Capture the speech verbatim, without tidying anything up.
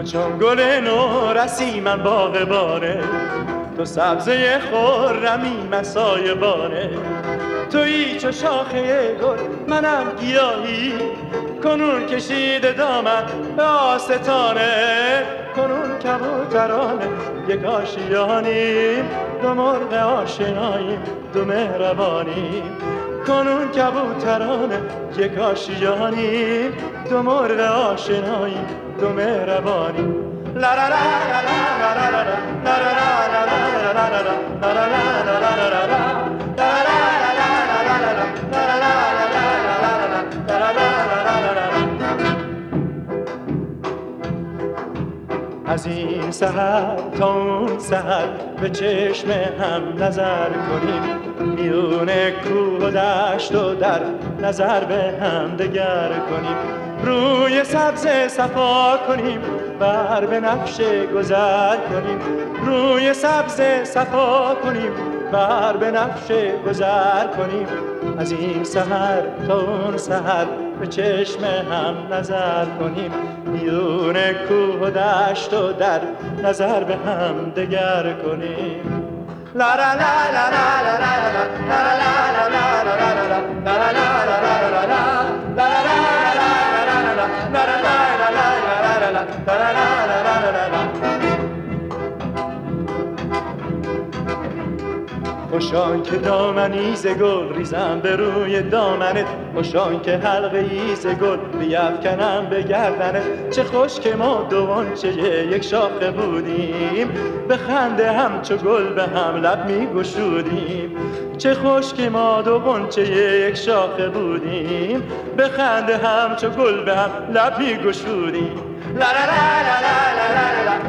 چون گل نورسی من باغبانه، تو سبزه خرمی من سایه‌بانه. تویی چو شاخه گل منم گیاهی، کنون کشیده دامن به آستانه. کنون کبوترانه یک آشیانیم، دو مرغ آشناییم دو مهربانیم. کنون کبوترانه یک آشیانیم، دو مرغ آشناییم دو مهربانیم. لا لا لا لا لا لا لا لا لا لا لا لا لا. از این سحر تا اون سحر به چشم هم نظر کنیم، میون کوه و دشت و در نظر به هم دگر کنیم. روی سبز صفا کنیم بر به نقش گذر کنیم، روی سبز صفا کنیم بر به نقش گذر کنیم. از این سحر تا اون سحر به چشم هم نظر کنیم، میون کوه و دشت و در نظر به هم دگر کنیم. لا لا لا لا لا لا لا لا خوشان که دامنی ز گل ریزم به روی دامنت، خوشان که حلقه ای ز گل بیفکنم به گردنت. چه خوش که ما دو غنچه یک شاخه بودیم، به خنده همچو گل به هم لب می گشودیم. چه خوش که ما دو غنچه یک شاخه بودیم، به خنده همچو گل به هم لب می گشودیم. لا لا لا لا لا لا لا